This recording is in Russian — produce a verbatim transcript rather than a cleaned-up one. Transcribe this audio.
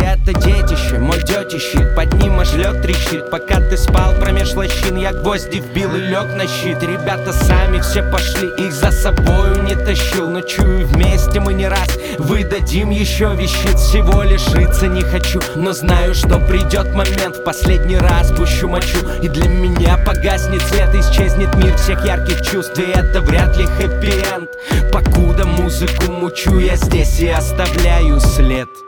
это детище, мой детище, под ним аж лед трещит. Пока ты спал промеж лощин, я гвозди вбил и лег на щит. Ребята сами все пошли, их за собою не тащил, но чую, вместе мы не раз выдадим еще вещиц. Всего лишиться не хочу, но знаю, что придет момент, в последний раз пущу мочу, и для меня погаснет свет, исчезнет мир всех ярких чувств, и это вряд ли хэппи-энд. Покуда музыку мучу, я здесь и оставляю след.